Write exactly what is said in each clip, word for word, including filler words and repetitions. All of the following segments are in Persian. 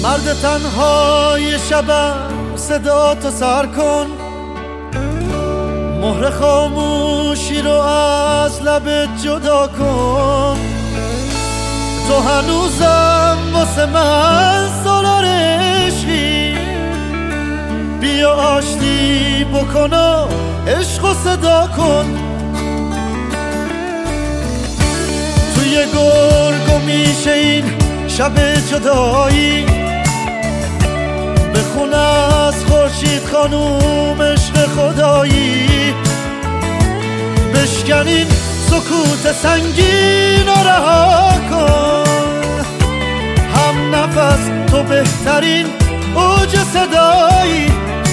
مرد تنهای شبم صدا تو سر کن، مهر خاموشی رو از لبت جدا کن. تو هنوزم واسه من سالار عشقی، بیا آشتی بکن و عشق و صدا کن. توی گرگ میشه این شب جدایی، بخون از خورشید خانوم عشق خدایی. بشکن این سکوت سنگین و رها کن، هم نفس تو بهترین اوج صدایی.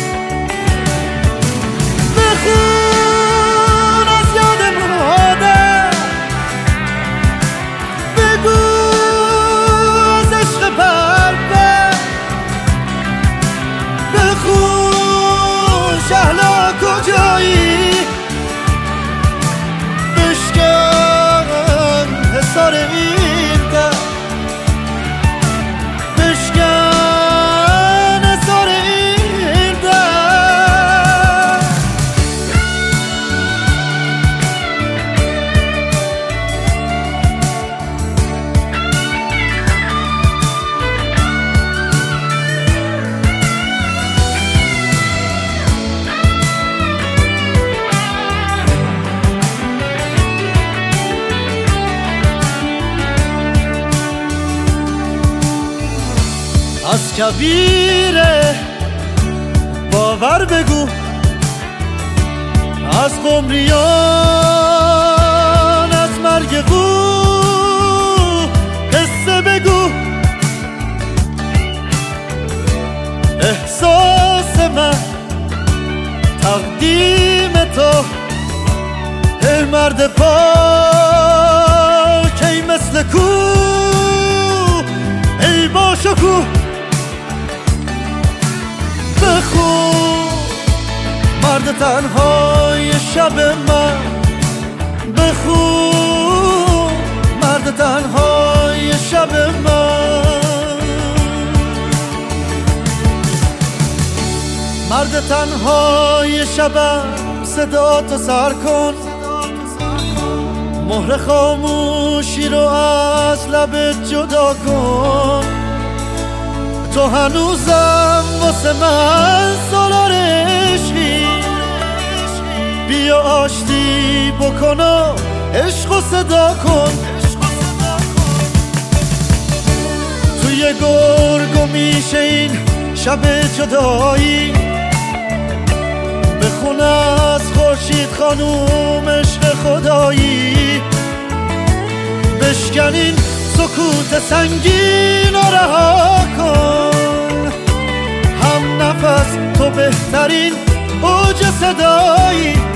بخون از یاد مادر، بگو از عشق بربر، بخون شهلا کجایی. بشکن حصار این در، بشکن حصار این در. از کبیره باور بگو، از قمریان از مرگ قو قصه بگو. احساس من تقدیم تو، ای مرد پاک ای مثل کو، ای با شکوه. بخون مرد تنهای شب من، بخون مرد تنهای شب من. مرد تنهای شبم صدا تو سر کن، مهر خاموشی رو از لبت جدا کن. تو هنوزم واسه من سالار عشقی، بیا آشتی بکن و عشق و صدا کن. توی گرگ میشه این شب جدایی، بخون از خورشید خانوم عشق خدایی. بشکن این سکوت سنگین و رها کن، هم نفس تو بهترین اوج صدایی.